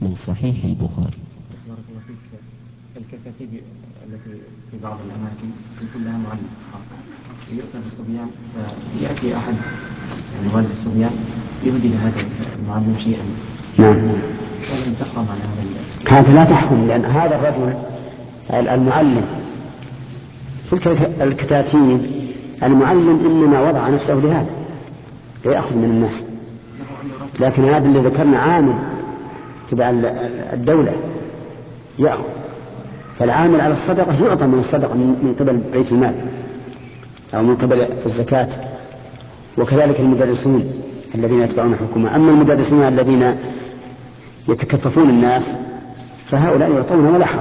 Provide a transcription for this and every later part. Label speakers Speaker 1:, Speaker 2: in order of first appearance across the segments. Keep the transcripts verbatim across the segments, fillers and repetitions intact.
Speaker 1: من صحيح البخاري.
Speaker 2: بارك الله فيك. الكتاتيب التي في بعض الأماكن يكون لها معلم خاص، يؤتى بالصبيان فيأتي أحد يعني والد الصبيان يبدي لهذا المعلم شيئا.
Speaker 3: نعم.
Speaker 2: ولم تحرم على هذا
Speaker 3: هذا لا تحرم، لأن هذا الرجل المعلم في الكتاتيب المعلم إنما وضع نفسه لهذا ليأخذ من الناس، لكن هذا اللي ذكرنا عامل تبع الدولة يأخذ، فالعامل على الصدقة يعطى من الصدقة من قبل بيت المال أو من قبل الزكاة، وكذلك المدرسون الذين يتبعون الحكومة. أما المدرسون الذين يتكففون الناس فهؤلاء يعطون ولا حرج.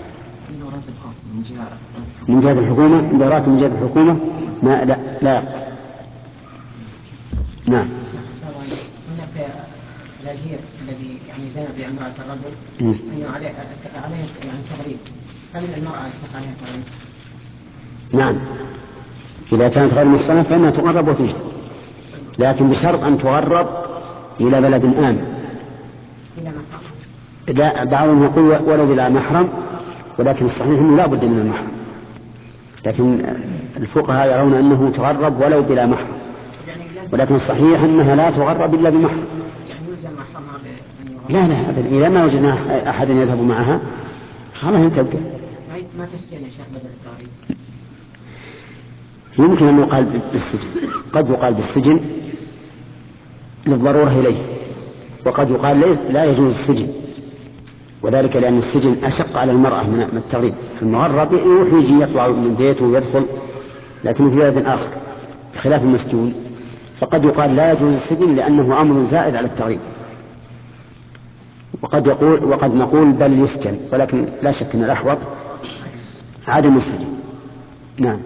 Speaker 3: من جهة الحكومة دورات من جهة الحكومة ما لا لا. نعم.
Speaker 4: هناك الأجير الذي يعني زنى بامرأة الرجل أنه عليه عليه يعني تغريب، هل المرأة يشفق عليها تغريب؟
Speaker 3: نعم، إذا كانت غير محصنة فإنها تغرب وتجلد، لكن بشرط أن تغرب إلى بلد آمن. لا، بعضهم يقول ولو بلا محرم، ولكن الصحيح أنه لا بد من المحرم، لكن الفقهاء يرون أنه تغرب ولو بلا محرم، ولكن الصحيح أنها لا تغرب إلا بمحرم. لا لا أبدا، إذا ما وجدنا أحد يذهب معها خلاص تبقى.
Speaker 4: ما تسجل يا شيخ بدل التغريب؟
Speaker 3: يمكن أن يقال بالسجن، قد يقال بالسجن للضرورة إليه، وقد يقال لا يجوز السجن، وذلك لأن السجن أشق على المرأة من التغريب. المغرب يروح يجي يطلع من بيته ويدخل، لكن في بلد آخر بخلاف المسجون، فقد يقال لا يجوز السجن لأنه أمر زائد على التغريب، وقد يقول وقد نقول بل يسجن، ولكن لا شك أن الأحوط عدم السجن. نعم.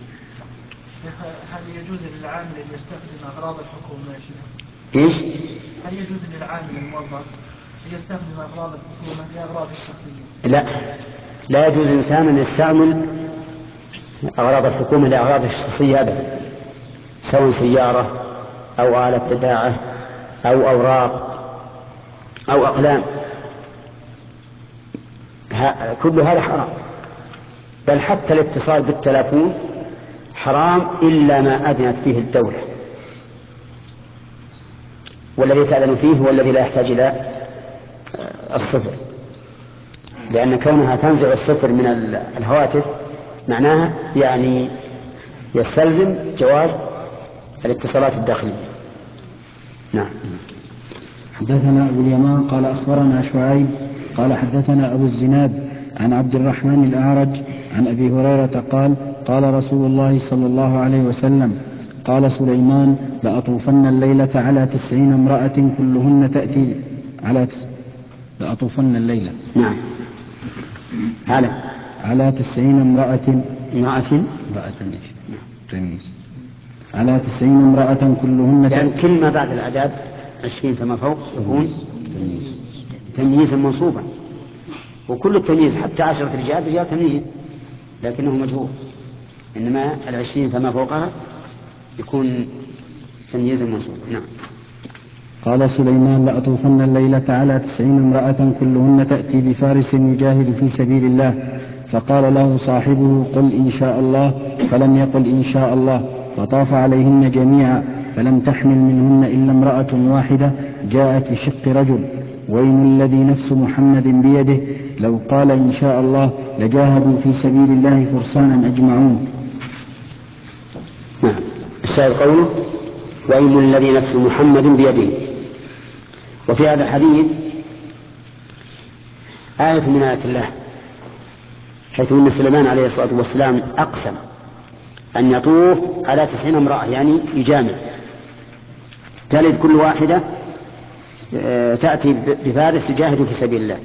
Speaker 5: هل يجوز للعامل أن يستخدم أغراض الحكومة يا شيخ؟
Speaker 3: إيش؟
Speaker 5: هل يجوز للعامل الموظف أن يستخدم أغراض الحكومة لأغراضه الشخصية؟
Speaker 3: لا، لا يجوز للإنسان أن يستعمل أغراض الحكومة لأغراضه الشخصية أبدا، سواء سيارة أو آلة طباعة أو أوراق أو أقلام، كل هذا حرام. بل حتى الاتصال بالتلفون حرام إلا ما أذنت فيه الدولة، والذي تأذن فيه هو الذي لا يحتاج إلى الصفر، لأن كونها تنزع الصفر من الهواتف معناها يعني يستلزم جواز الاتصالات الداخلية. نعم.
Speaker 6: حدثنا أبو اليمان قال أخبرنا شعيب قال حدثنا أبو الزناد عن عبد الرحمن الأعرج عن أبي هريرة قال قال رسول الله صلى الله عليه وسلم قال سليمان لأطوفن الليلة على تسعين امرأة كلهن تأتي على تس... لأطوفن الليلة
Speaker 3: نعم على
Speaker 6: على تسعين امرأة
Speaker 3: امرأة
Speaker 6: امرأة تمييز على تسعين امرأة كلهن
Speaker 3: يعني كل ما بعد الأعداد عشرين فما فوق يكون تمييزا منصوبا، وكل التمييز حتى عشرة رجال رجال تمييز لكنه مجهول، إنما العشرين فما فوقها يكون تمييزا منصوبا. نعم.
Speaker 6: قال سليمان لأطوفن الليلة على تسعين امرأة كلهن تأتي بفارس يجاهد في سبيل الله، فقال له صاحبه قل إن شاء الله، فلم يقل إن شاء الله، فطاف عليهن جميعا فلم تحمل منهن إلا امرأة واحدة جاءت بشق رجل، ويم الذي نفس محمد بيده لو قال إن شاء الله لجاهدوا في سبيل الله فرسانا أجمعون.
Speaker 3: نعم. الشاهد قوله ويم الذي نفس محمد بيده. وفي هذا الحديث آية من آيات الله، حيث أن سليمان عليه الصلاة والسلام أقسم أن يطوف على تسعين امرأة، يعني يجامع، تلد كل واحدة تأتي بفارس يجاهد في سبيل الله.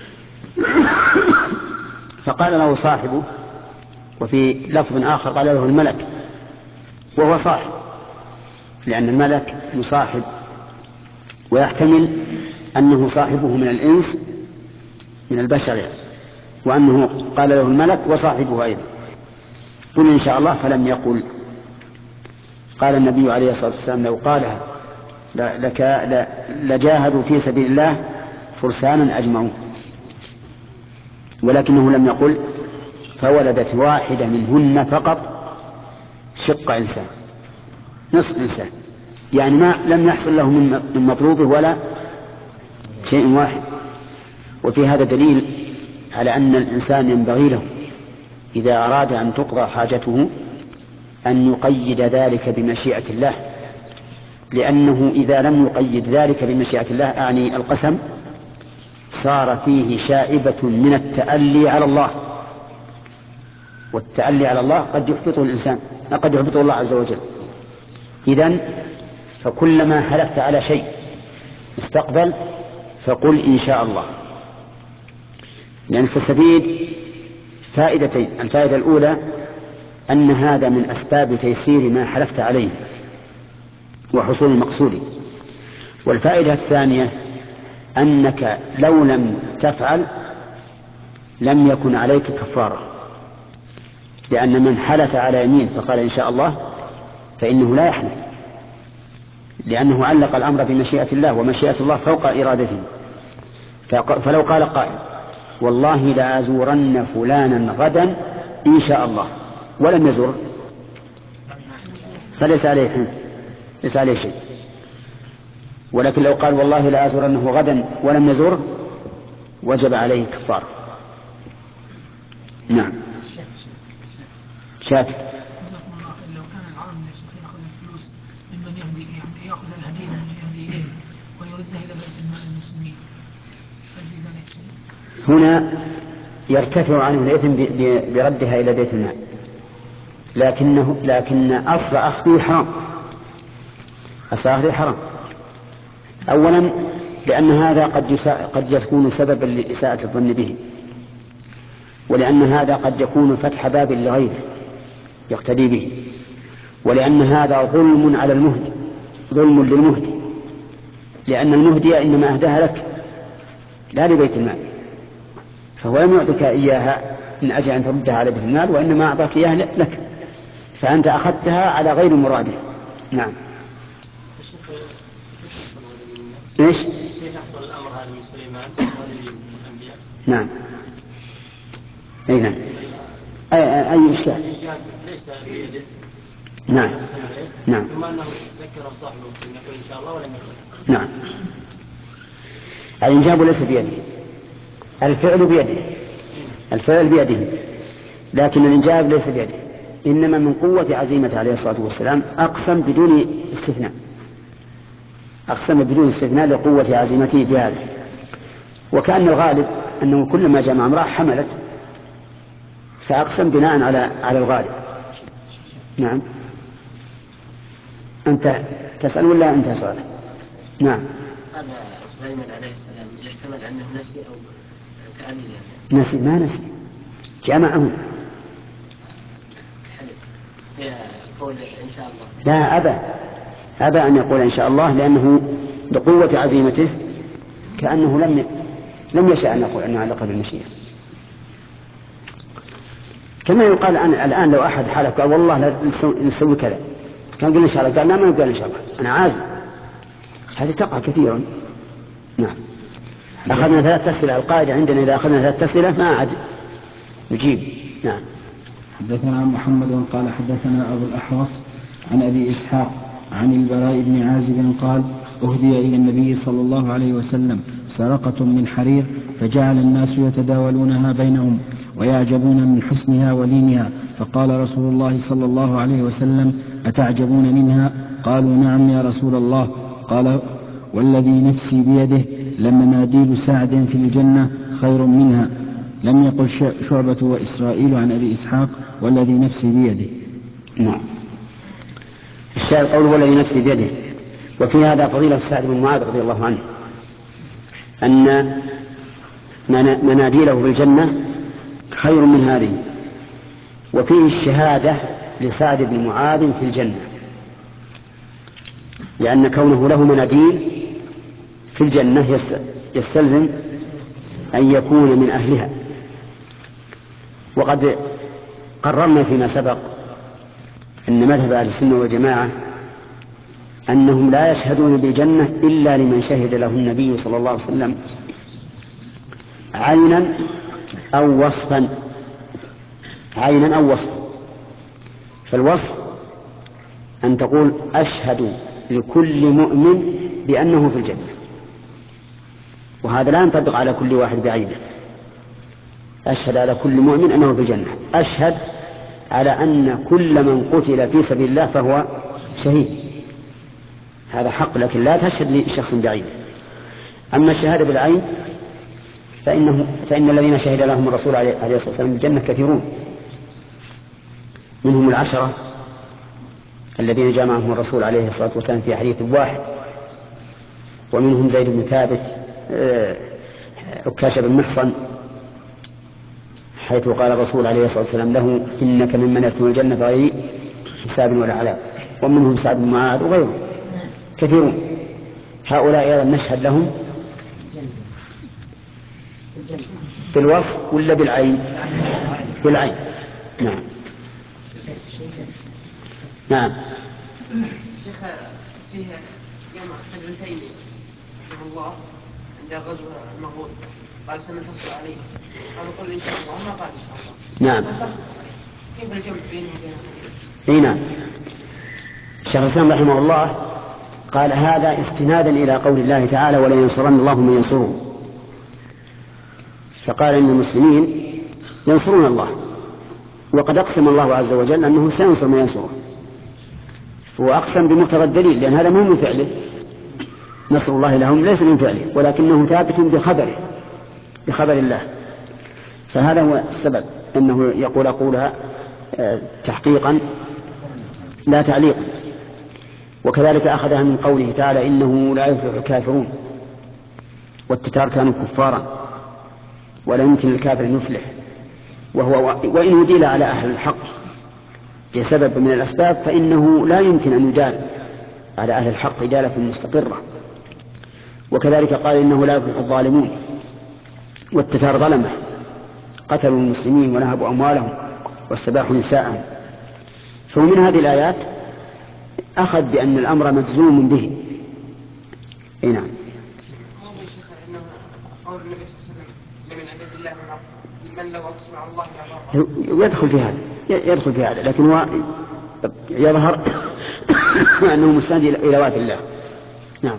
Speaker 3: فقال له صاحبه، وفي لفظ آخر قال له الملك، وهو صاحب لأن الملك مصاحب، ويحتمل أنه صاحبه من الإنس من البشر، وأنه قال له الملك وصاحبه أيضا قل إن شاء الله، فلم يقل. قال النبي عليه الصلاة والسلام لو قالها لك لجاهدوا في سبيل الله فرسانا أجمعون، ولكنه لم يقل فولدت واحدة منهن فقط شق إنسان، نصف إنسان، يعني ما لم يحصل له من مطلوبه ولا شيء واحد. وفي هذا دليل على أن الإنسان ينبغي له إذا أراد أن تقضى حاجته أن يقيد ذلك بمشيئة الله، لأنه إذا لم يقيد ذلك بمشيئة الله أعني القسم صار فيه شائبة من التألي على الله، والتألي على الله قد يحبطه الإنسان، قد يحبطه الله عز وجل. إذن فكلما حلفت على شيء مستقبل فقل إن شاء الله، لأن تستفيد فائدتين. الفائدة الأولى أن هذا من أسباب تيسير ما حلفت عليه وحصول المقصود. والفائدة الثانية أنك لو لم تفعل لم يكن عليك كفارة، لأن من حلف على يمين فقال إن شاء الله فإنه لا يحلف، لأنه علق الأمر بمشيئة الله، ومشيئة الله فوق إرادته. فلو قال قائل والله لأزورن فلانا غدا إن شاء الله ولم يزور فليس عليه حنف، ليس عليه شيء. ولكن لو قال والله لأزورنه غدا ولم يزور وجب عليه كفارة. نعم. شاكر.
Speaker 1: لو كان العالم ياخذ الفلوس ممن يهدي، يعني ياخذ الهديه ممن يهدي اليه ويردها الى بيت المال المسلمين، هل في ذلك شيء؟
Speaker 3: هنا يرتفع عنه الإثم بردها إلى بيت المال، لكنه لكن أصل أخذه حرام، أصل أخذه حرام. أولا لأن هذا قد قد يكون سببا لإساءة الظن به، ولأن هذا قد يكون فتح باب لغيره يقتدي به، ولأن هذا ظلم على المهدي، ظلم للمهدي، لأن المهدي إنما أهداها لك لا لبيت المال، فهو لم يعطيك إياها من أجل أن تردها على بيت المال، وإنما أعطاك إياها لك، فأنت أخذتها على غير مراده. نعم. إيش؟
Speaker 2: كيف يحصل الأمر هذا من سليمان وهذه الأنبياء؟
Speaker 3: نعم. أي نعم. أي أي إشكال؟
Speaker 2: الإنجاب ليس بيده.
Speaker 3: نعم. نعم.
Speaker 2: ثم أنه ذكر صاحبه أن يقول إن شاء الله ولم يقل.
Speaker 3: نعم. الإنجاب ليس بيده، الفعل بيده، الفعل بيده، لكن الإنجاب ليس بيده، إنما من قوة عزيمته عليه الصلاة والسلام أقسم بدون استثناء، أقسم بدون استثناء لقوة عزيمته بهذا. وكأن الغالب أنه كلما جمع امرأة حملت، فأقسم بناء على على الغالب. نعم. أنت تسأل ولا أنت سؤال؟ نعم.
Speaker 4: هذا سليمان عليه السلام يحتمل أنه نسي أو تأمين
Speaker 3: يعني. نسي ما نسي، جمعهم.
Speaker 4: حلف قول إن شاء الله.
Speaker 3: لا، أبى أبى أن يقول إن شاء الله، لأنه بقوة عزيمته كأنه لم لم يشاء أن يقول أنه على قدر المشيئة. كما يقال الآن لو أحد حلف قال والله لا نسوي كذا، كان قال إن شاء الله، قال لا ما يقول إن شاء الله أنا عازم، هذه تقع كثيرا. نعم. أخذنا ثلاث أسئلة، القاعدة عندنا إذا أخذنا ثلاث أسئلة ما عاد نجيب. نعم.
Speaker 6: حدثنا محمد قال حدثنا أبو الأحوص عن أبي إسحاق عن البراء بن عازب قال أهدي إلى النبي صلى الله عليه وسلم سرقة من حرير، فجعل الناس يتداولونها بينهم ويعجبون من حسنها ولينها، فقال رسول الله صلى الله عليه وسلم أتعجبون منها؟ قالوا نعم يا رسول الله. قال والذي نفسي بيده لمناديل سعد في الجنة خير منها. لم يقل شعبة وإسرائيل عن أبي إسحاق والذي نفسي بيده.
Speaker 3: نعم. الشاهد قوله والذي نفسي بيده، وفي هذا فضيلة سعد بن معاذ رضي الله عنه أن مناديله بالجنة خير من هذه، وفيه الشهادة لسعد بن معاذ في الجنة، لأن كونه له مناديل في الجنة يستلزم أن يكون من أهلها. وقد قررنا فيما سبق أن مذهب أهل السنة والجماعة أنهم لا يشهدون بالجنة إلا لمن شهد له النبي صلى الله عليه وسلم عينا أو وصفا، عينا أو وصفا. فالوصف أن تقول أشهد لكل مؤمن بأنه في الجنة، وهذا لا ينطبق على كل واحد بعينه. أشهد على كل مؤمن أنه في الجنة، أشهد على أن كل من قتل في سبيل الله فهو شهيد، هذا حق، لكن لا تشهد لشخص بعينه. أما الشهادة بالعين فإنه فإن الذين شهد لهم الرسول عليه الصلاة والسلام بالجنة كثيرون، منهم العشرة الذين جمعهم الرسول عليه الصلاة والسلام في حديث واحد، ومنهم زيد بن ثابت، عكاشة بن محصن، حيث قال الرسول عليه الصلاة والسلام له إنك ممن يدخل الجنة بغير حساب ولا عذاب، ومنهم سعد بن معاذ وغيرهم كثيرون. هؤلاء أيضا نشهد لهم بالوصف ولا بالعين؟ بالعين. نعم نعم.
Speaker 4: شيخ فيه يوم ابن تيمية رحمه الله عند غزوة المغول قال سننتصر عليه، قال قل إن شاء الله، ما قال إن شاء الله.
Speaker 3: نعم.
Speaker 4: كيف الجمع بينه وبين
Speaker 3: اي نعم. الشيخ الإسلام رحمه الله قال هذا استنادا إلى قول الله تعالى ولينصرن الله من ينصره، فقال إن المسلمين ينصرون الله، وقد أقسم الله عز وجل أنه سينصر من ينصره، وأقسم بمقتضى الدليل، لأن هذا مو من فعله، نصر الله لهم ليس من فعله ولكنه ثابت بخبره بخبر الله. فهذا هو السبب أنه يقول أقولها تحقيقا لا تعليقا. وكذلك أخذها من قوله تعالى إنه لا يفلح الكافرون، والتتار كانوا كفارا ولا يمكن للكافر أن يفلح، وهو وإن يديل على أهل الحق لسبب من الأسباب فإنه لا يمكن أن يدال على أهل الحق إدالة مستقرة. وكذلك قال إنه لا يفلح الظالمون، والتتار ظلمه قتلوا المسلمين ونهبوا أموالهم واستباحوا نساءهم. فمن هذه الآيات أخذ بأن الأمر مجزوم به. إيه نعم. يدخل في هذا يدخل في هذا لكن هو يظهر أنه مستند إلى وعد الله. نعم.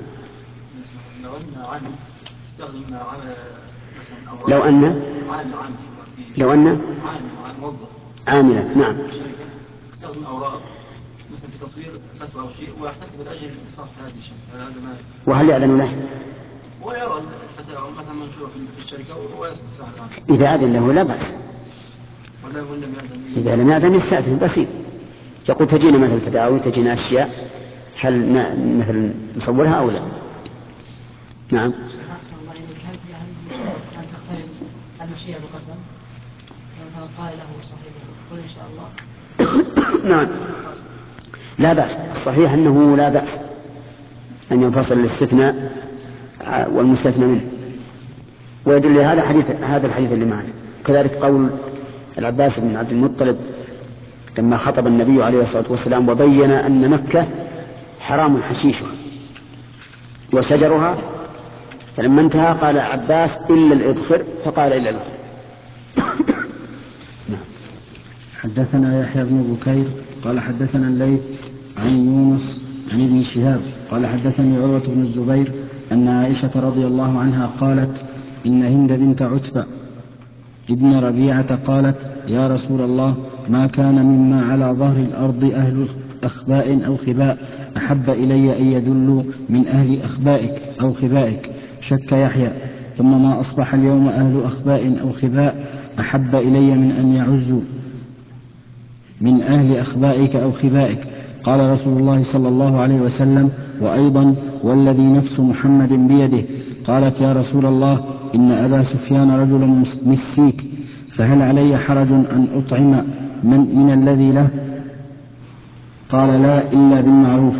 Speaker 3: لو أن لو أن عاملا نعم
Speaker 2: استخدم أوراق مثلا في تصوير فتوى أو شيء ويحتسب الأجر لإنصاف هذه الشيء،
Speaker 3: وهل يأذن له؟
Speaker 2: ويرى الفتاوى مثلا منشورة في الشركة ويسمع
Speaker 3: إذا أذن له لا بأس، إذا لم يأذن يستأذن بسيط، يقول تجينا مثل فتاوى تجينا أشياء هل مثل نصورها أو لا. نعم.
Speaker 1: المشيئة بقسم قال له صاحبه قل إن شاء الله.
Speaker 3: نعم لا بأس، الصحيح أنه لا بأس أن ينفصل الاستثناء والمستثنى منه، ويدل هذا حديث هذا الحديث اللي معنا. كذلك قول العباس بن عبد المطلب لما خطب النبي عليه الصلاة والسلام وبين أن مكة حرام حشيشها وشجرها، فلما انتهى قال عباس إلا الإذخر، فقال إلا الإذخر.
Speaker 6: حدثنا يحيى بن بكير قال حدثنا الليث عن يونس عن ابن شهاب قال حدثني عروة بن الزبير أن عائشة رضي الله عنها قالت إن هند بنت عتبة ابن ربيعة قالت يا رسول الله ما كان مما على ظهر الأرض أهل أخباء أو خباء أحب إلي أن يدلوا من أهل أخبائك أو خبائك. شك يحيى ثم ما أصبح اليوم أهل أخباء أو خباء أحب إلي من أن يعزوا من أهل أخبائك أو خبائك. قال رسول الله صلى الله عليه وسلم وأيضا والذي نفس محمد بيده. قالت يا رسول الله إن أبا سفيان رجل مسيك فهل علي حرج أن أطعم من, من الذي له؟ قال لا إلا بالمعروف.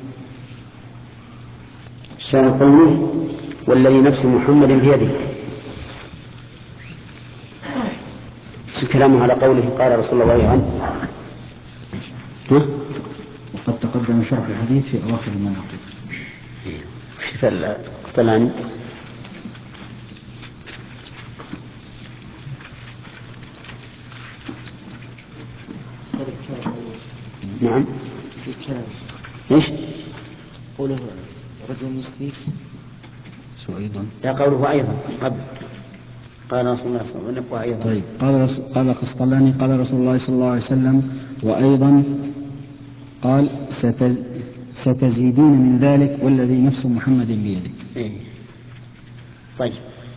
Speaker 3: شان قوله والذي نفس محمد بيده، كلامه على قوله قال رسول الله عنه.
Speaker 6: وقد تقدم شرح الحديث في أواخر المناقب.
Speaker 3: فالثاني نعم. ايش؟
Speaker 2: قوله رجل مسيك
Speaker 6: أيضا
Speaker 3: لا، قوله أيضا قبل قال رسول الله صلى الله عليه وسلم وأيضا.
Speaker 6: طيب قال رسول قال قسطلاني قال رسول الله صلى الله عليه وسلم وأيضا قال ستز ستزيدون من ذلك والذي نفس محمد بيده.
Speaker 3: إيه. طيب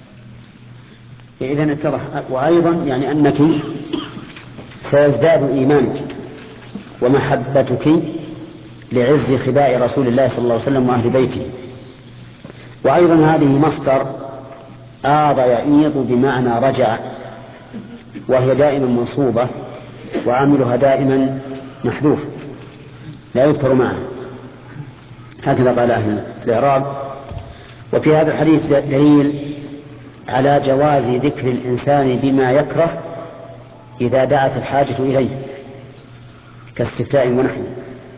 Speaker 3: إذن اتضح. وأيضا يعني أنك سيزداد إيمانك ومحبتك لعز خباء رسول الله صلى الله عليه وسلم وأهل بيته. وأيضا هذه مصدر آض يئيض بمعنى رجع، وهي دائما منصوبة وعاملها دائما محذوف لا يذكر معه، هكذا قال أهل الإعراب. وفي هذا الحديث دليل على جواز ذكر الإنسان بما يكره إذا دعت الحاجة إليه كاستفتاء ونحوه،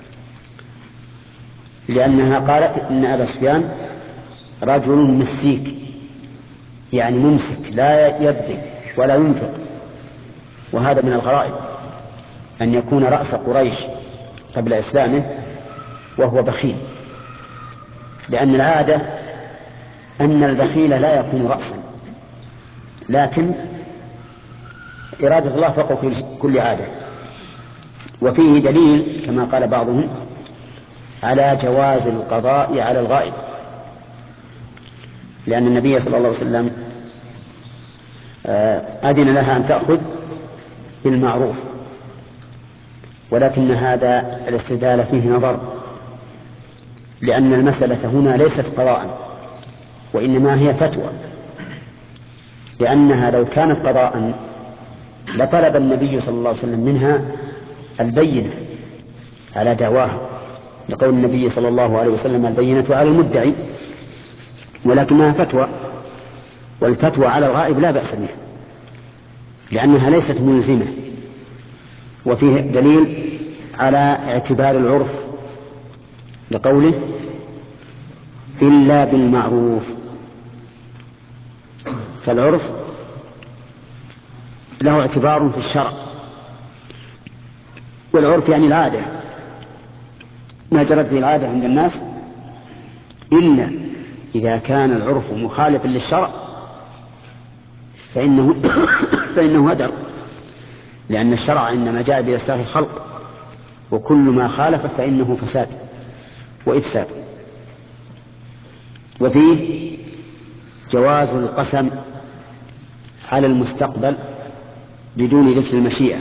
Speaker 3: لأنها قالت إن أبا سفيان رجل مسيك، يعني ممسك لا يبذل ولا ينفق. وهذا من الغرائب أن يكون رأس قريش قبل إسلامه وهو بخيل، لأن العادة أن البخيل لا يكون رأسا، لكن إرادة الله فوق كل عادة. وفيه دليل كما قال بعضهم على جواز القضاء على الغائب، لأن النبي صلى الله عليه وسلم أذن لها أن تأخذ بالمعروف، ولكن هذا الاستدلال فيه نظر، لأن المسألة هنا ليست قضاء وإنما هي فتوى، لأنها لو كانت قضاء لطلب النبي صلى الله عليه وسلم منها البينة على دعواها، لقول النبي صلى الله عليه وسلم البينة على المدعي، ولكنها فتوى، والفتوى على الغائب لا بأس بها لأنها ليست ملزمة. وفيه دليل على اعتبار العرف لقوله إلا بالمعروف، فالعرف له اعتبار في الشرع، والعرف يعني العادة، ما جرت به العادة عند الناس، إلا إذا كان العرف مخالفا للشرع فإنه فإنه هدر، لأن الشرع إنما جاء بإصلاح الخلق، وكل ما خالف فإنه فساد وإفساد. وفيه جواز القسم على المستقبل بدون ذكر المشيئة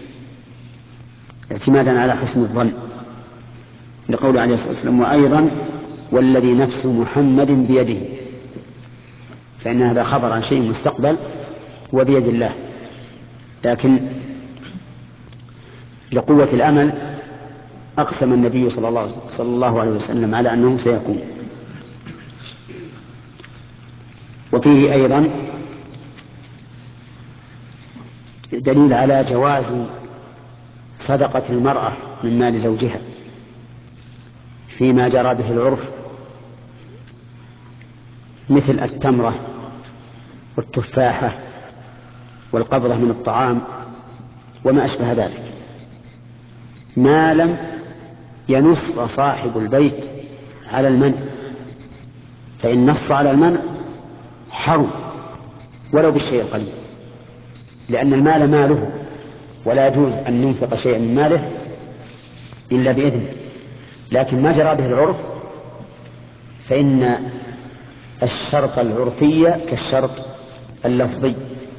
Speaker 3: اعتمادا على حسن الظن، لقول عليه الصلاة والسلام وأيضا والذي نفس محمد بيده، فإن هذا خبر عن شيء مستقبل وبيد الله، لكن لقوة الأمل أقسم النبي صلى الله, صلى الله عليه وسلم على أنه سيكون. وفيه أيضا دليل على جواز صدقة المرأة من مال زوجها فيما جرى به العرف، مثل التمرة والتفاحة والقبضة من الطعام وما أشبه ذلك، ما لم ينص صاحب البيت على المنع، فإن نص على المنع حرم ولو بالشيء القليل، لأن المال ماله ولا يجوز أن ينفق شيئا من ماله إلا بإذنه. لكن ما جرى به العرف فإن الشرط العرفي كالشرط اللفظي،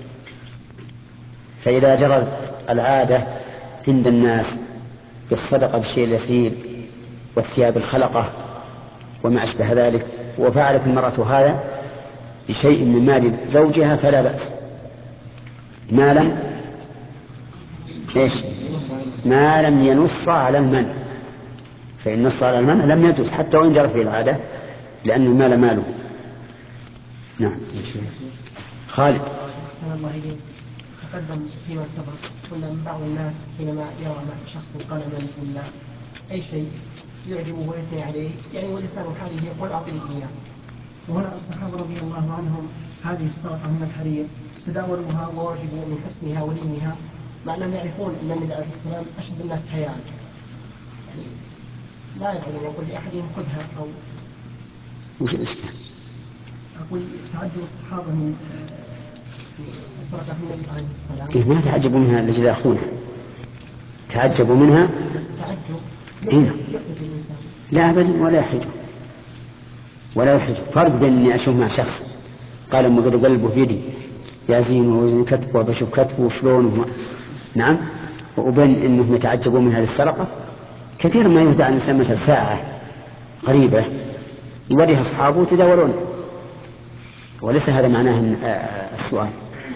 Speaker 3: فإذا جرت العادة عند الناس بالصدقة بالشيء اليسير والثياب الخلقة وما أشبه ذلك، وفعلت المرأة هذا بشيء من مال زوجها فلا بأس، ما لم إيش ما لم ينص على المنع، فإن نص على المنع لم يجوز حتى وإن جرت به العادة لأن المال ماله. نعم. خالد.
Speaker 7: الله إليك. تقدم فيما سبق قلنا من بعض الناس حينما يرى مع شخص قلما ولا أي شيء يعجبه ويثني عليه، يعني ولسان حاله يقول أعطني إياه. وهنا الصحابة رضي الله عنهم هذه الصدقة من الحرير تداولوها ووجدوا من حسنها ولينها، مع أنهم يعرفون أن النبي عليه الصلاة والسلام أشد الناس حياء، يعني لا يعني يقول لأحدهم خذها أو
Speaker 3: وش الإشكال؟
Speaker 7: أقول تعجب الصحابة من السرقة من النبي عليه الصلاة
Speaker 3: كيف ما تعجبوا منها لأجل يأخذونها؟ تعجبوا منها؟
Speaker 7: تعجب
Speaker 3: هنا
Speaker 7: يحدث الإنسان
Speaker 3: لا أبدا ولا يحرج ولا يحرج. فرق بين إني أشوف مع شخص قال أم قد قلبه بيدي يازين ووزن كتبه وبشوف كتبه وشلونه نعم، وبين إنهم يتعجبوا من هذه السرقة. كثير ما يهدى عن الإنسان مثل ساعة قريبة يوريها أصحابه وتداولون، وليس هذا معناه السؤال.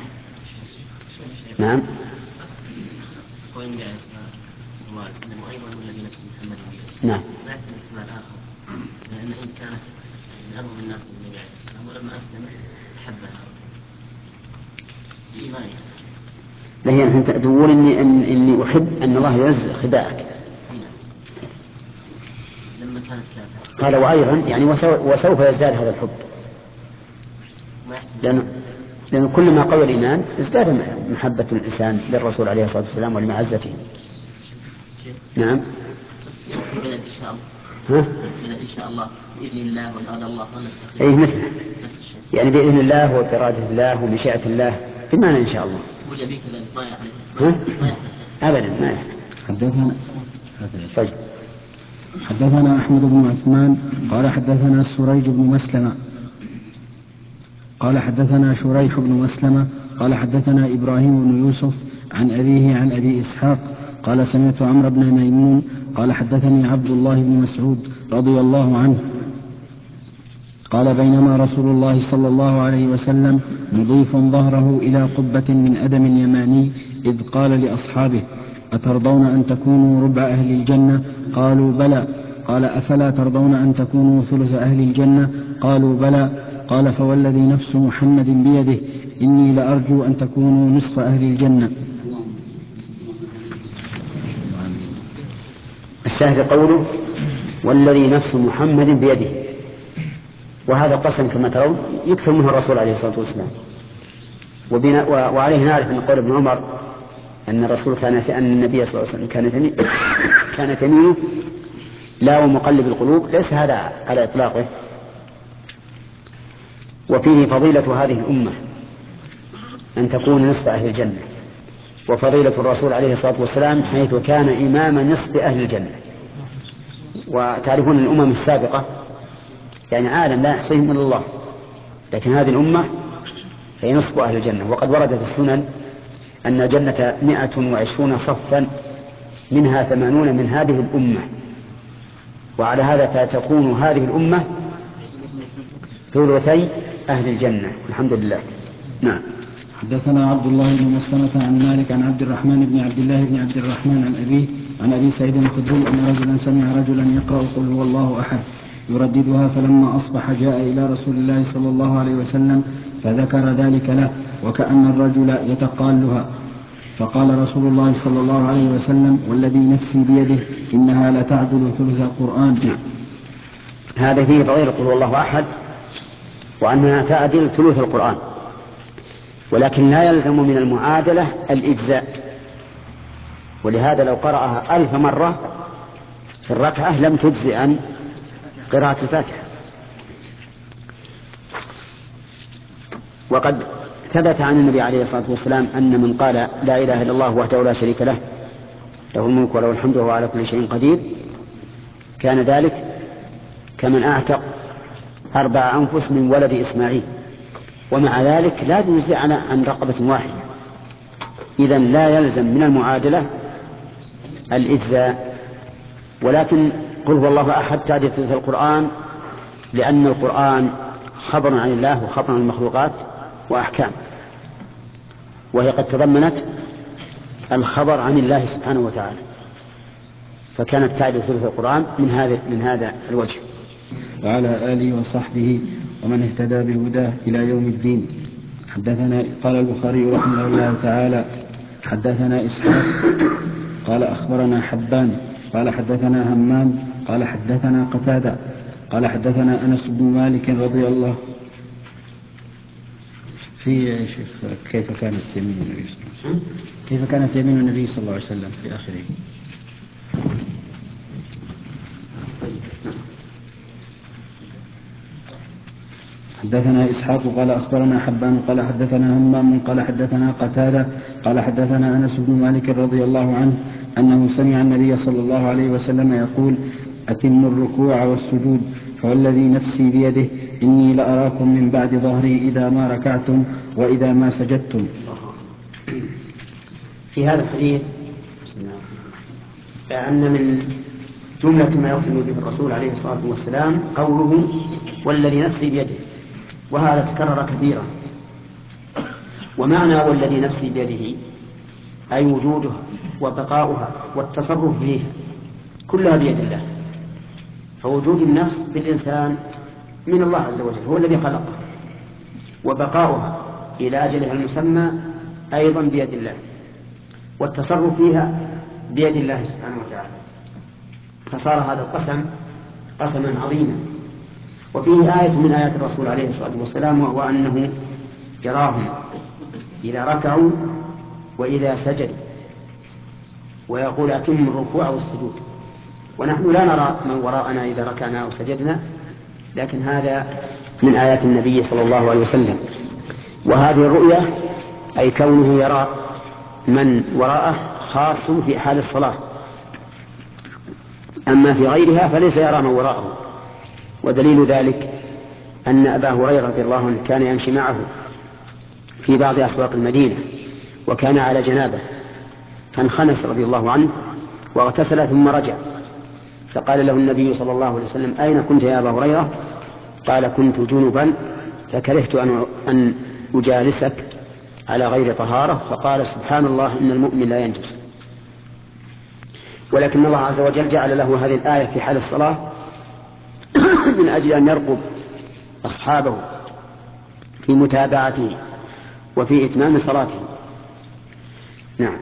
Speaker 3: نعم. نعم.
Speaker 2: لا يحتمل احتمال آخر، لأن إن كانت من أبغض الناس للنبي عليه السلام ولما أسلم أحبها بإيمانها.
Speaker 3: لا هي أنت تقول إني إن إني أحب أن الله يعز خداعك.
Speaker 2: لما كانت كافرة.
Speaker 3: قال وأيضا يعني وسوف يزداد هذا الحب، لأن لأن كل ما قوى الإيمان ازداد محبة الإنسان للرسول عليه الصلاة والسلام ولمعزته. نعم.
Speaker 2: إن شاء الله.
Speaker 3: ها؟
Speaker 2: إن شاء الله بإذن الله وقال الله ونستغفر.
Speaker 3: أي مثل يعني بإذن الله وبإرادة الله ومشيئة الله بمعنى إن شاء الله.
Speaker 2: ولا بي كذلك ما يحلف.
Speaker 3: ها؟ أبدا ما يحلف.
Speaker 6: حدثنا
Speaker 3: طيب.
Speaker 6: حدثنا أحمد بن عثمان قال حدثنا سريج بن مسلمة قال حدثنا شريح بن مسلمة قال حدثنا إبراهيم بن يوسف عن أبيه عن أبي إسحاق قال سمعت عمرو بن ميمون قال حدثني عبد الله بن مسعود رضي الله عنه قال بينما رسول الله صلى الله عليه وسلم مضيف ظهره إلى قبة من أدم يماني إذ قال لأصحابه أترضون أن تكونوا ربع أهل الجنة؟ قالوا بلى. قال أفلا ترضون أن تكونوا ثلث أهل الجنة؟ قالوا بلى. قال فوالذي نفس محمد بيده إني لأرجو أن تكونوا نصف أهل الجنة.
Speaker 3: الشاهد قوله والذي نفس محمد بيده، وهذا قسم كما ترون يكثر منه الرسول عليه الصلاة والسلام. وعليه نعرف من قول ابن عمر أن الرسول كان أن النبي صلى الله عليه وسلم كان كان تمينه لا ومقلب القلوب، ليس هذا على إطلاقه. وفيه فضيلة هذه الأمة أن تكون نصف أهل الجنة، وفضيلة الرسول عليه الصلاة والسلام حيث كان إمام نصف أهل الجنة. وتعرفون الأمم السابقة يعني عالم لا يحصيهم إلا الله، لكن هذه الأمة هي نصف أهل الجنة. وقد ورد في السنن أن الجنة مئة وعشرون صفا منها ثمانون من هذه الأمة، وعلى هذا فتكون هذه الأمة ثلثي أهل الجنة. الحمد لله. نعم.
Speaker 6: حدثنا عبد الله بن مسلمة عن مالك عن عبد الرحمن بن عبد الله بن عبد الرحمن عن أبيه عن أبي سعيد الخدري أن رجلا سمع رجلا يقرأ قل هو الله أحد يرددها، فلما أصبح جاء إلى رسول الله صلى الله عليه وسلم فذكر ذلك له وكأن الرجل يتقالها، فقال رسول الله صلى الله عليه وسلم والذي نفسي بيده إنها لتعدل ثلث القرآن.
Speaker 3: هذا فيه فضيلة قل هو الله أحد وأنها تعدل ثلث القرآن، ولكن لا يلزم من المعادلة الإجزاء، ولهذا لو قرأها ألف مرة في الركعة لم تجزئ عن قراءة الفاتحة. وقد ثبت عن النبي عليه الصلاة والسلام أن من قال لا إله إلا الله وحده لا شريك له له الملك وله الحمد وهو على كل شيء قدير كان ذلك كمن أعتق أربع أنفس من ولد إسماعيل، ومع ذلك لا يجزئ عن رقبة واحدة. إذن لا يلزم من المعادلة الإجزاء، ولكن قل هو الله أحد تعدل ثلث القرآن، لأن القرآن خبر عن الله وخبر عن المخلوقات وأحكام، وهي قد تضمنت الخبر عن الله سبحانه وتعالى، فكانت تعدل ثلث القرآن من هذا من هذا الوجه.
Speaker 6: وعلى آله وصحبه ومن اهتدى بهداه إلى يوم الدين. حدثنا قال البخاري رحمه الله تعالى حدثنا إسحاق قال أخبرنا حبان قال حدثنا همام قال حدثنا قتادة قال حدثنا أنس بن مالك رضي الله في يا شيخ كيف كانت يمين النبي صلى الله عليه وسلم كيف كانت يمين النبي صلى الله عليه وسلم في آخره. حدثنا إسحاق قال أخبرنا حبان قال حدثنا همام قال حدثنا قتادة قال حدثنا أنس بن مالك رضي الله عنه أنه سمع النبي صلى الله عليه وسلم يقول أتموا الركوع والسجود فوالذي نفسي بيده إني لأراكم من بعد ظهري إذا ما ركعتم وإذا ما سجدتم.
Speaker 3: في هذا الحديث أن من جملة ما يقسم به الرسول عليه الصلاة والسلام قوله والذي نفسي بيده، وهذا تكرر كثيرا. ومعنى والذي نفسي بيده أي وجودها وبقاؤها والتصرف فيها كلها بيد الله، فوجود النفس بالإنسان من الله عز وجل هو الذي خلقها، وبقاؤها إلى أجلها المسمى أيضا بيد الله، والتصرف فيها بيد الله سبحانه وتعالى. فصار هذا القسم قسما عظيما. وفيه آية من آيات الرسول عليه الصلاة والسلام، وهو أنه يراهم إذا ركعوا وإذا سجدوا، ويقول أتم الركوع والسجود. ونحن لا نرى من وراءنا إذا ركعنا أو سجدنا، لكن هذا من آيات النبي صلى الله عليه وسلم. وهذه الرؤية أي كونه يرى من وراءه خاص في حال الصلاة، أما في غيرها فليس يرى من وراءه. ودليل ذلك أن أبا هريرة رضي الله عنه كان يمشي معه في بعض أسواق المدينة وكان على جنابه، فانخنس رضي الله عنه واغتسل ثم رجع، فقال له النبي صلى الله عليه وسلم أين كنت يا أبا هريرة؟ قال كنت جنبا فكرهت أن أجالسك على غير طهارة، فقال سبحان الله إن المؤمن لا ينجس. ولكن الله عز وجل جعل له هذه الآية في حال الصلاة من أجل أن يرقب أصحابه في متابعته وفي إتمام صلاته. نعم.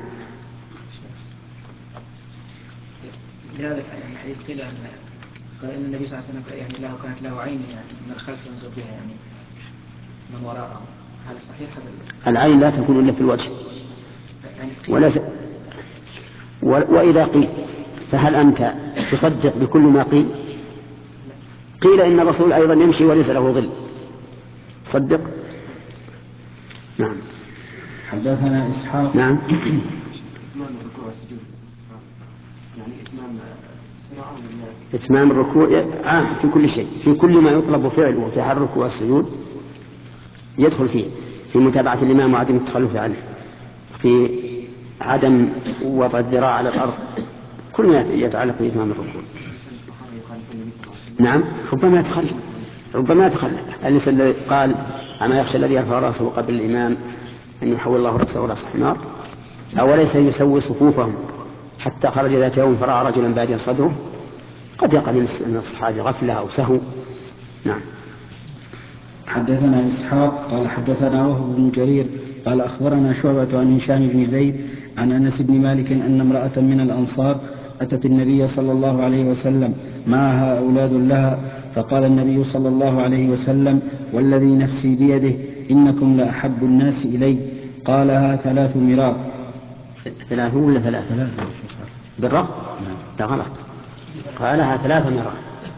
Speaker 2: لهذا الحديث قيل أن قال إن النبي صلى الله عليه وسلم يعني له كانت له عين يعني من الخلف ينظر بها يعني من وراءه، هذا صحيح؟
Speaker 3: العين لا تكون إلا في الوجه ولا ت... و... وإذا قيل فهل أنت تصدق بكل ما قيل؟ قيل إن الرسول أيضا يمشي وليس له ظل، صدق. نعم.
Speaker 6: حدثنا إسحاق.
Speaker 3: نعم.
Speaker 2: إتمام الركوع والسجود يعني إتمام الصلاة بالله.
Speaker 3: إتمام الركوع عام في كل شيء، في كل ما يطلب فعله في حال الركوع والسجود يدخل فيه، في متابعة الإمام وعدم التخلف عنه، في عدم وضع الذراع على الأرض، كل ما يتعلق بإتمام الركوع. نعم ربما يتخلف، ربما يتخلف. الذي قال أما يخشى الذي يرفع رأسه قبل الإمام أن يحول الله رأسه رأس حمار، أوليس يسوي صفوفهم حتى خرج ذات يوم فرأى رجلا باديا صدره، قد يقع من الصحابة غفلة أو سهو. نعم.
Speaker 6: حدثنا إسحاق قال حدثنا وهب بن جرير قال أخبرنا شعبة عن هشام بن زيد عن أنس بن مالك أن امرأة من الأنصار أتت النبي صلى الله عليه وسلم معها أولاد لها، فقال النبي صلى الله عليه وسلم والذي نفسي بيده إنكم لأحب الناس إلي. قالها ثلاث مرار.
Speaker 3: ثلاث ولا ثلاثة؟ بالرفض؟ لا غلط، قالها ثلاث مرار،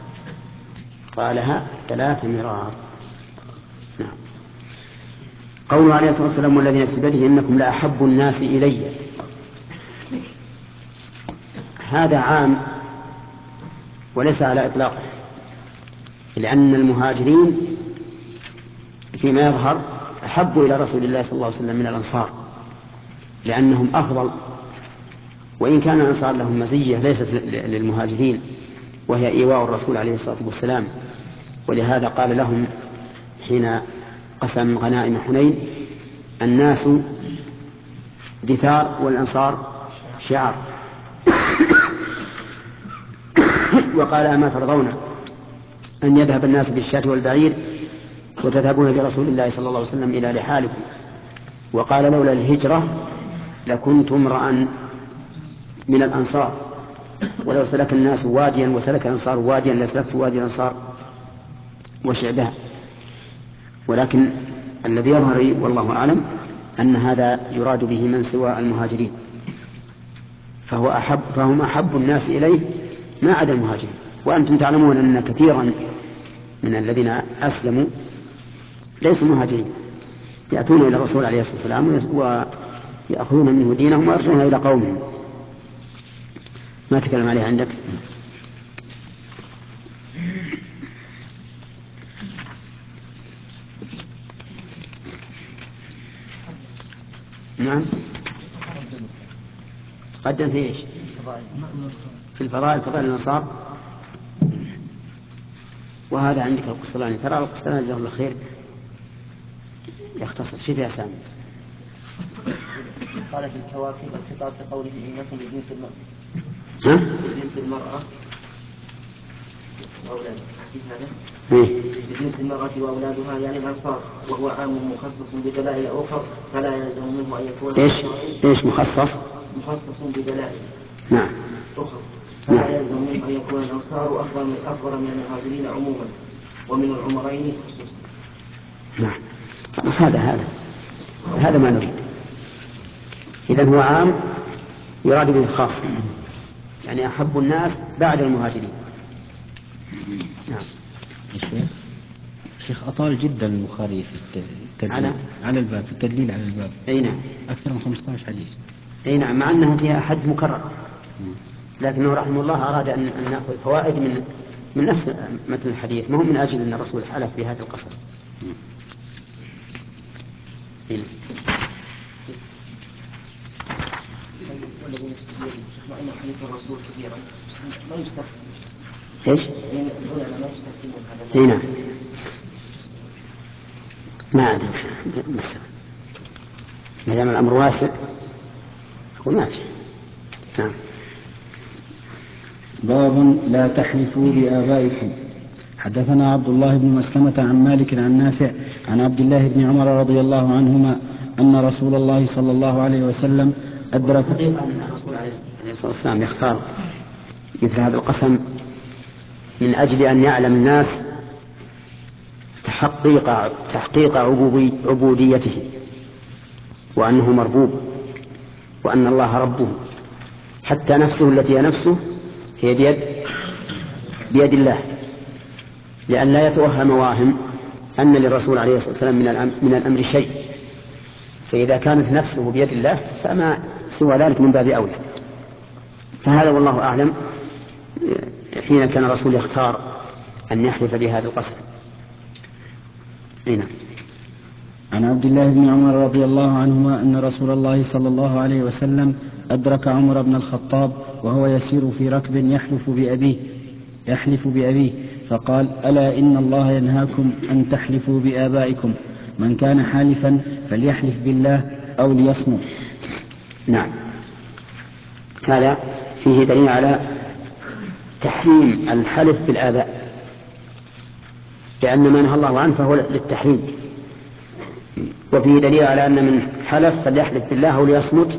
Speaker 3: قالها ثلاث مرار. نعم. قوله عليه الصلاة والسلام والذي نفسي بيده إنكم لأحب الناس إلي، هذا عام وليس على إطلاقه، لأن المهاجرين فيما يظهر أحبوا إلى رسول الله صلى الله عليه وسلم من الأنصار لأنهم أفضل، وإن كان الأنصار لهم مزية ليست للمهاجرين وهي إيواء الرسول عليه الصلاة والسلام. ولهذا قال لهم حين قسم غنائم حنين الناس دثار والأنصار شعار. وقال أما ترضون أن يذهب الناس بالشاة والبعير وتذهبون برسول الله صلى الله عليه وسلم إلى رحالكم. وقال لولا الهجرة لكنت امرأ من الأنصار، ولو سلك الناس واديا وسلك الأنصار واديا لسلكت وادي الأنصار وشعبها. ولكن الذي يظهر لي والله أعلم أن هذا يراد به من سوى المهاجرين، فهو أحب فهم أحب الناس إليه ما عدا المهاجرين. وأنتم تعلمون أن كثيرا من الذين أسلموا ليسوا مهاجرين، يأتون إلى الرسول عليه الصلاة والسلام ويأخذون منه دينهم ويرجعون إلى قومهم. ما تكلم عليه عندك؟ نعم. قدم في ايش؟ في الفضائل، فضائل الانصار. وهذا عندك القسطلاني، ترى القسطلاني جزاه الله خير يختصر شيء فيها سامي.
Speaker 2: قال في الكواكب الخطاب كقوله إنكم لجنس المرأة.
Speaker 3: ها؟
Speaker 2: لجنس المرأة وأولادها.
Speaker 3: إيه؟
Speaker 2: لجنس المرأة وأولادها يعني الأنصار، وهو عام مخصص بدلائل أخرى فلا يلزم منه أن يكون
Speaker 3: إيش؟ إيش مخصص؟
Speaker 2: مخصص بدلائل
Speaker 3: نعم
Speaker 2: أخرى فلا يلزم منه أن يكون الأنصار أفضل من أفضل من المهاجرين عموما ومن العمرين خصوصا.
Speaker 3: نعم. هذا هذا هذا ما نريد. إذن هو عام يراد به الخاص، يعني أحب الناس بعد المهاجرين.
Speaker 6: نعم. الشيخ الشيخ أطال جدا البخاري في التدليل على, على الباب، في التدليل على الباب.
Speaker 3: أي نعم.
Speaker 6: أكثر من خمسة عشر حديث.
Speaker 3: أي نعم، مع أنها فيها حد مكرر، لكنه رحمه الله أراد أن نأخذ فوائد من من نفس مثل الحديث، ما هو من أجل أن الرسول حلف بهذا القصر.
Speaker 2: والذين مع أن حديث الرسول كثيرا ما يستخدم.
Speaker 3: إيش؟
Speaker 2: ما يستخدم هذا.
Speaker 3: اي نعم. ما أدري ما دام الأمر واسع أقول ماشي. نعم.
Speaker 6: باب لا تحلفوا بآبائكم. حدثنا عبد الله بن مسلمة عن مالك عن نافع عن عبد الله بن عمر رضي الله عنهما أن رسول الله صلى الله عليه وسلم أدرك.
Speaker 3: حقيقة أن الرسول عليه الصلاة والسلام يختار مثل هذا القسم من أجل أن يعلم الناس تحقيق تحقيق عبوديته، وأنه مربوب، وأن الله ربه، حتى نفسه التي هي نفسه هي بيد بيد الله، لأن لا يتوهم واهم أن للرسول عليه الصلاة والسلام من الأمر, من الأمر شيء. فإذا كانت نفسه بيد الله فما سوى ذلك من باب أولى. فهذا والله أعلم حين كان الرسول يختار أن يحلف بهذا القسم. هنا
Speaker 6: عن عبد الله بن عمر رضي الله عنهما أن رسول الله صلى الله عليه وسلم أدرك عمر بن الخطاب وهو يسير في ركب يحلف بأبيه يحلف بأبيه فقال: ألا إن الله ينهاكم أن تحلفوا بآبائكم، من كان حالفا فليحلف بالله أو ليصمت.
Speaker 3: نعم. هذا فيه دليل على تحريم الحلف بالآباء، لأن ما نهى الله عنه فهو للتحريم. وفيه دليل على أن من حلف فليحلف بالله أو ليصمت،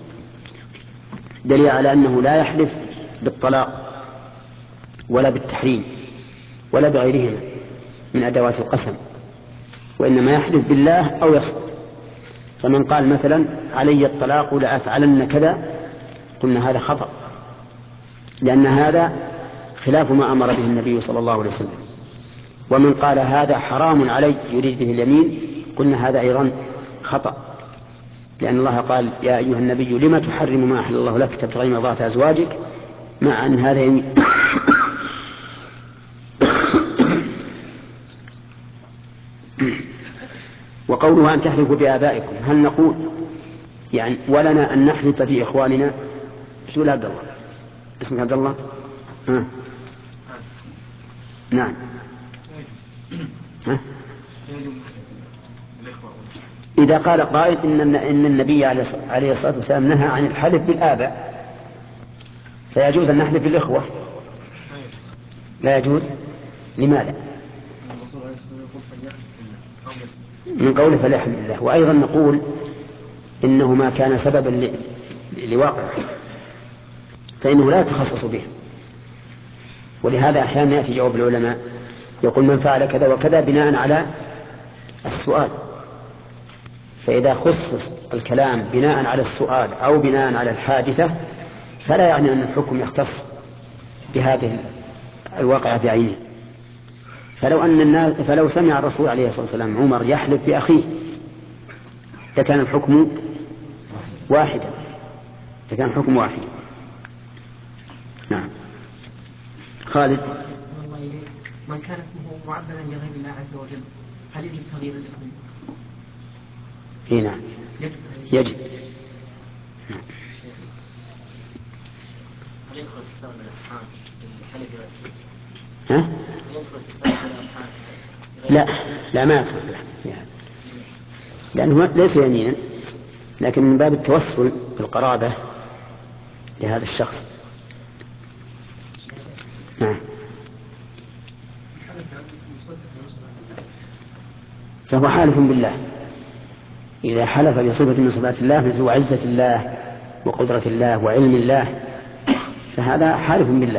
Speaker 3: دليل على أنه لا يحلف بالطلاق ولا بالتحريم ولا بغيرهما من أدوات القسم، وإنما يحلف بالله أو يصمت. فمن قال مثلا علي الطلاق لأفعلن كذا، قلنا هذا خطأ، لأن هذا خلاف ما أمر به النبي صلى الله عليه وسلم. ومن قال هذا حرام علي يريد به اليمين، قلنا هذا أيضا خطأ، لأن الله قال: يا أيها النبي لما تحرم ما أحل الله لك تبتغي مرضات أزواجك، مع أن هذا يمين. وقوله أن تحلفوا بآبائكم، هل نقول يعني ولنا أن نحلف بإخواننا؟ شو لا عبد الله؟ اسمك عبد الله؟ ها؟ نعم. ها؟ إذا قال قائل إن إن النبي عليه الصلاة والسلام نهى عن الحلف بالآباء، فيجوز أن نحلف بالإخوة؟ لا يجوز. لماذا؟ من قوله فليحلف بالله. وأيضا نقول إنه ما كان سببا لواقع فإنه لا يتخصص به، ولهذا أحيانا يأتي جواب العلماء يقول من فعل كذا وكذا بناء على السؤال، فإذا خصص الكلام بناء على السؤال أو بناء على الحادثة فلا يعني أن الحكم يختص بهذه الواقعة بعينه. فلو أن الناس فلو سمع الرسول عليه الصلاة والسلام عمر يحلف بأخيه لكان الحكم واحدا لكان الحكم واحدا. نعم. خالد.
Speaker 7: من كان اسمه معبدا لغير الله عز وجل هل يجب تغيير الاسم؟
Speaker 3: اي نعم يجب.
Speaker 4: هل يدخل في السبب الأرحام الحلف
Speaker 3: ها؟
Speaker 4: هل يدخل في السبب الأرحام؟
Speaker 3: لا لا ما يدخل يعني. لأنه ليس يمينا لكن من باب التوسل بالقرابة لهذا الشخص. نعم. فهو حالف بالله إذا حلف بصفة من صفات الله مثل عزة الله وقدرة الله وعلم الله فهذا حالف بالله.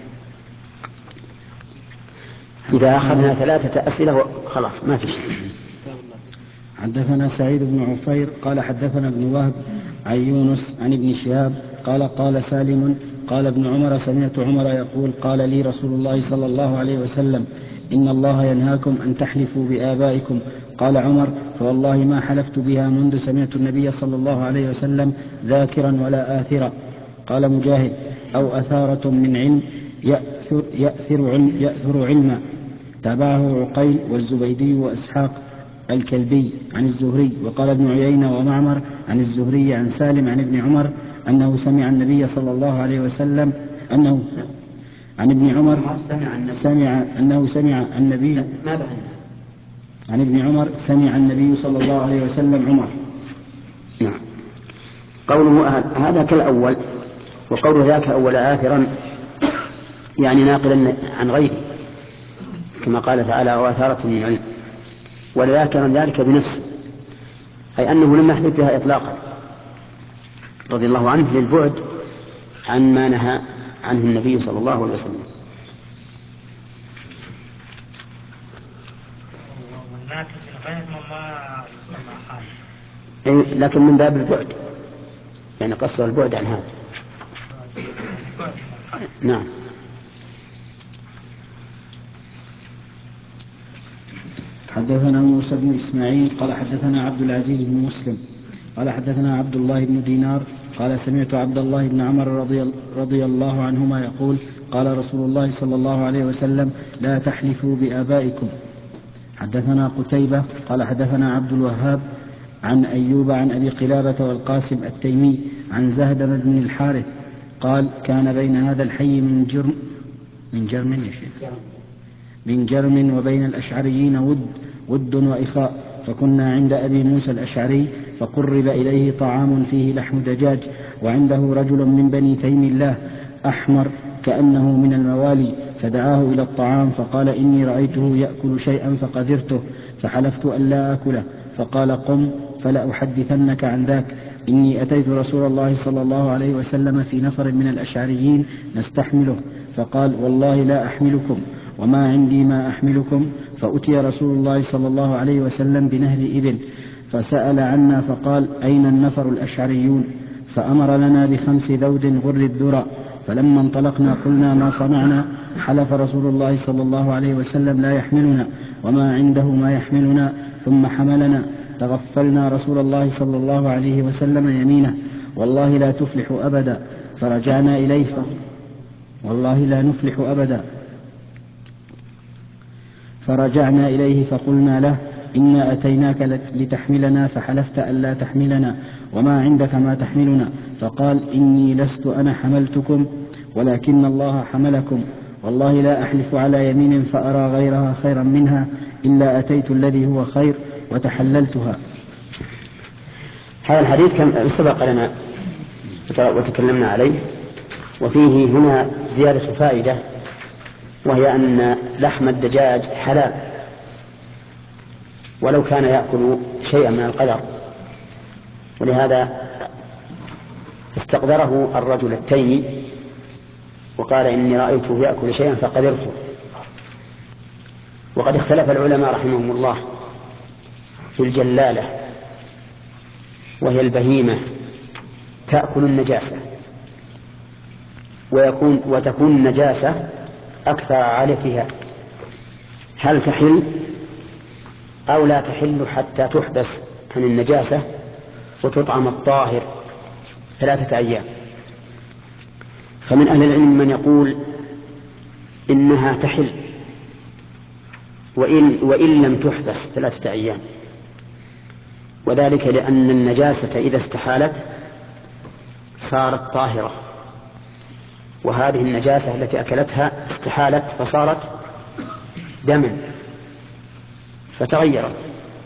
Speaker 3: إذا أخذنا ثلاثة أسئلة خلاص ما في شيء.
Speaker 6: حدثنا سعيد بن عفير قال حدثنا ابن وهب عن يونس عن ابن شهاب قال قال سالم قال ابن عمر سمعت عمر يقول قال لي رسول الله صلى الله عليه وسلم إن الله ينهاكم أن تحلفوا بآبائكم. قال عمر فوالله ما حلفت بها منذ سمعت النبي صلى الله عليه وسلم ذاكرا ولا آثرا. قال مجاهد أو أثارة من علم يأثر, يأثر, علم يأثر علما. تابعه عقيل والزبيدي وإسحاق الكلبي عن الزهري. وقال ابن عيينة ومعمر عن الزهري عن سالم عن ابن عمر أنه سمع النبي صلى الله عليه وسلم أنه عن ابن عمر سمع أنه سمع النبي عن ابن عمر سمع النبي صلى الله عليه وسلم عمر.
Speaker 3: نعم. قوله هذا كالأول وقول ذاك أول آثرا يعني ناقلا عن غيره كما قال تعالى وآثارة من علم وذاكرا ذلك بنفسه أي أنه لم يحلف بها إطلاقا رضي الله عنه للبعد عن ما نهى عنه النبي صلى الله عليه وسلم. لكن من باب البعد يعني قصر البعد عن هذا. نعم.
Speaker 6: حدثنا موسى بن إسماعيل قال حدثنا عبد العزيز بن مسلم قال حدثنا عبد الله بن دينار قال سمعت عبد الله بن عمر رضي, رضي الله عنهما يقول قال رسول الله صلى الله عليه وسلم لا تحلفوا بآبائكم. حدثنا قتيبة قال حدثنا عبد الوهاب عن أيوب عن أبي قلابة والقاسم التيمي عن زهدم بن الحارث قال كان بين هذا الحي من جرم من جرم يا شيخ من جرم وبين الأشعريين ود ود وإخاء فكنا عند أبي موسى الأشعري فقرب إليه طعام فيه لحم دجاج وعنده رجل من بني تيم الله أحمر كأنه من الموالي فدعاه إلى الطعام فقال إني رأيته يأكل شيئا فقدرته فحلفت أن لا أكله فقال قم فلا أحدثنك عن ذاك إني أتيت رسول الله صلى الله عليه وسلم في نفر من الأشعريين نستحمله فقال والله لا أحملكم وما عندي ما أحملكم. فأتي رسول الله صلى الله عليه وسلم بنهر إبل فسأل عنا فقال أين النفر الأشعريون فأمر لنا بخمس ذود غر الذرى فلما انطلقنا قلنا ما صنعنا حلف رسول الله صلى الله عليه وسلم لا يحملنا وما عنده ما يحملنا ثم حملنا تغفلنا رسول الله صلى الله عليه وسلم يمينه والله لا تفلح أبدا فرجعنا إليه والله لا نفلح أبدا فرجعنا إليه فقلنا له إنا أتيناك لتحملنا فحلفت ألا تحملنا وما عندك ما تحملنا فقال إني لست أنا حملتكم ولكن الله حملكم والله لا أحلف على يمين فأرى غيرها خيرا منها إلا أتيت الذي هو خير وتحللتها.
Speaker 3: هذا الحديث كم سبق لنا وتكلمنا عليه وفيه هنا زيادة فائدة وهي أن لحم الدجاج حلال ولو كان يأكل شيئا من القدر ولهذا استقدره الرجل التيمي وقال إني رأيته يأكل شيئا فقدرته. وقد اختلف العلماء رحمهم الله في الجلالة وهي البهيمة تأكل النجاسة ويكون وتكون النجاسة أكثر علفها هل تحل أو لا تحل حتى تحبس عن النجاسة وتطعم الطاهر ثلاثة أيام. فمن أهل العلم من يقول إنها تحل وإن, وإن لم تحبس ثلاثة أيام، وذلك لأن النجاسة إذا استحالت صارت طاهرة، وهذه النجاسة التي أكلتها استحالت فصارت دما فتغيرت.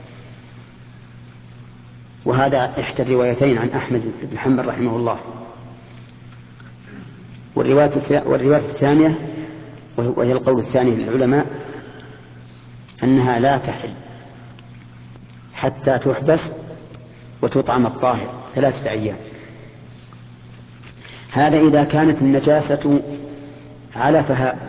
Speaker 3: وهذا إحدى الروايتين عن أحمد بن حنبل رحمه الله. والرواية الثانية وهي القول الثاني للعلماء أنها لا تحل حتى تحبس وتطعم الطاهر ثلاثة أيام. هذا إذا كانت النجاسة علفها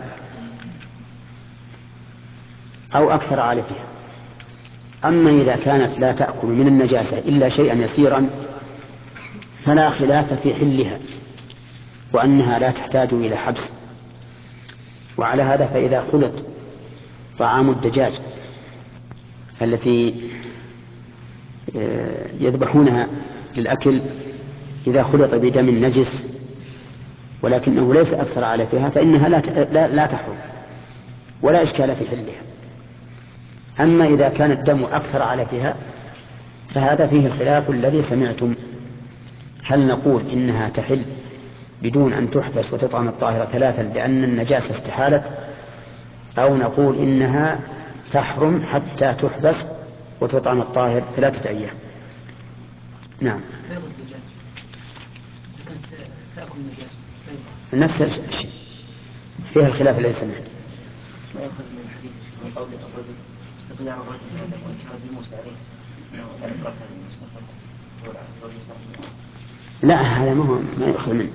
Speaker 3: أو أكثر علفها. أما إذا كانت لا تأكل من النجاسة إلا شيئا يسيرا فلا خلاف في حلها وأنها لا تحتاج إلى حبس. وعلى هذا فإذا خلط طعام الدجاج التي يذبحونها للأكل إذا خلط بدم نجس ولكنه ليس أكثر علفها فإنها لا لا تحرم ولا إشكال في حلها. أما إذا كان الدم أكثر علفها فهذا فيه الخلاف الذي سمعتم، هل نقول إنها تحل بدون أن تحبس وتطعم الطاهرة ثلاثا لأن النجاسة استحالت، أو نقول إنها تحرم حتى تحبس وتطعم الطاهر ثلاثة أيام. نعم. نفس الشيء فيها الخلاف الذي سمعت.
Speaker 2: ما يؤخذ من الحديث من قول الرجل استطيع الرجل هذا وإنكار موسى عليه أنه لا يقتل المستقبل.
Speaker 3: لا هذا ما هو ما يؤخذ منه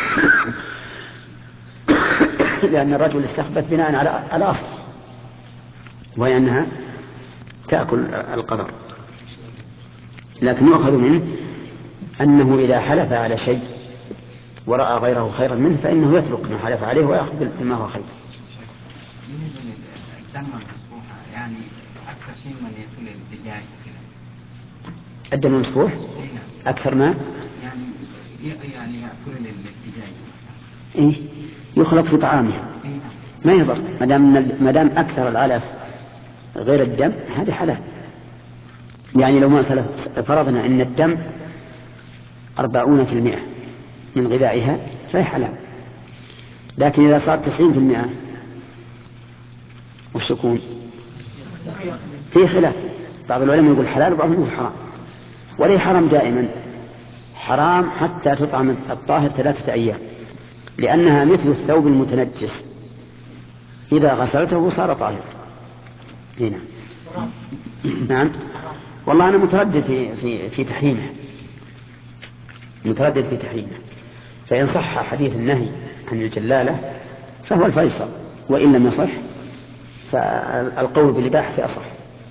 Speaker 3: لأن الرجل استخبث بناء على الأصل وهي أنها تأكل القدر، لكن يؤخذ منه أنه إذا حلف على شيء ورأى غيره خيرا منه فإنه يترك ما حلف عليه ويأخذ بما هو خير.
Speaker 2: الدم المسفوحة يعني أكثر شيء من يأكل الدجاج كذا.
Speaker 3: الدم المسفوح أكثر ما
Speaker 2: يعني يعني يأكل الدجاج.
Speaker 3: إيه يخلط في طعامها ما يضر ما دام ما دام أكثر العلف غير الدم هذه حلال. يعني لو ما فرضنا أن الدم أربعون في المئة من غذائها فهي حلال، لكن إذا صار تسعين في المئة وش يكون؟ فيه خلاف، بعض العلماء يقول حلال وبعضهم يقول حرام. وليه حرام دائما؟ حرام حتى تطعم الطاهر ثلاثة أيام، لأنها مثل الثوب المتنجس إذا غسلته صار طاهر. هنا نعم. والله أنا متردد في, في, في تحريمه متردد في تحريمه فإن صح حديث النهي عن الجلالة فهو الفيصل، وإن لم يصح فالقول بالإباحة أصح.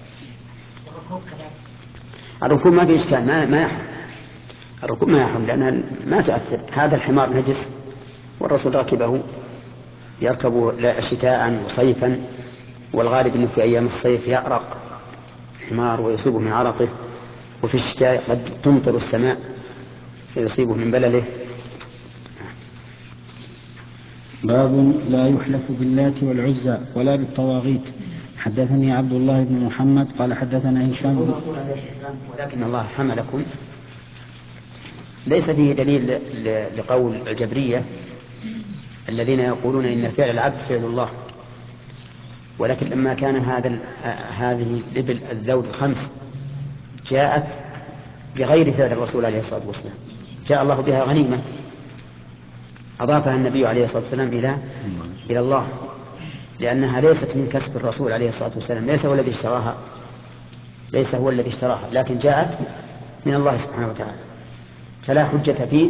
Speaker 3: الركوب ما في إشكال، ما, ما يحرم الركوب ما يحرم لأنها ما تؤثر. هذا الحمار نجس والرسول ركبه يركب شتاء وصيفا، والغالب أنه في أيام الصيف يأرق الحمار ويصيبه من عرقه، وفي الشتاء قد تمطر السماء فيصيبه من بلله.
Speaker 6: باب لا يحلف باللات والعزى ولا بالطواغيت. حدثني عبد الله بن محمد قال حدثنا هشام.
Speaker 3: ولكن الله حملكم ليس فيه دليل لقول الجبرية الذين يقولون إن فعل العبد فعل الله، ولكن لما كان هذا هذه الإبل الذود الخمس جاءت بغير فعل الرسول عليه الصلاة والسلام، جاء الله بها غنيمة أضافها النبي عليه الصلاة والسلام إلى إلى الله، لأنها ليست من كسب الرسول عليه الصلاة والسلام، ليس هو الذي اشتراها ليس هو الذي اشتراها لكن جاءت من الله سبحانه وتعالى، فلا حجة فيه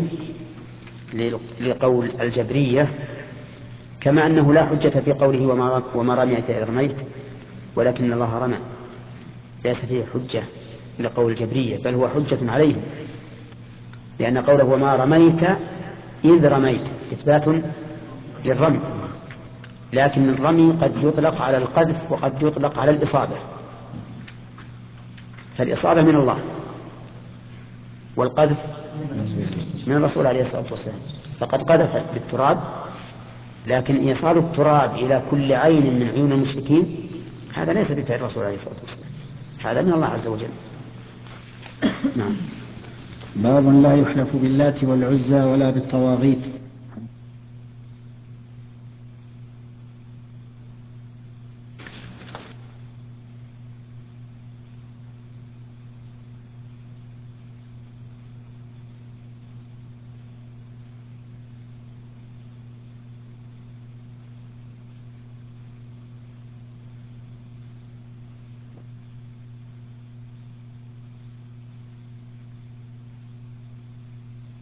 Speaker 3: لقول الجبرية، كما أنه لا حجة في قوله وما رميت إذ رميت ولكن الله رمى، ليس فيه حجة لقول الجبرية بل هو حجة عليهم، لأن قوله وما رميت إذ رميت إثبات للرمي لكن الرمي قد يطلق على القذف وقد يطلق على الإصابة، فالإصابة من الله والقذف من الرسول عليه الصلاة والسلام، فقد قذف بالتراب، لكن إيصال التراب إلى كل عين من عيون المشركين هذا ليس بفعل الرسول عليه الصلاة والسلام، هذا من الله عز وجل. نعم.
Speaker 6: باب لا يحلف باللات والعزى ولا بالطواغيت.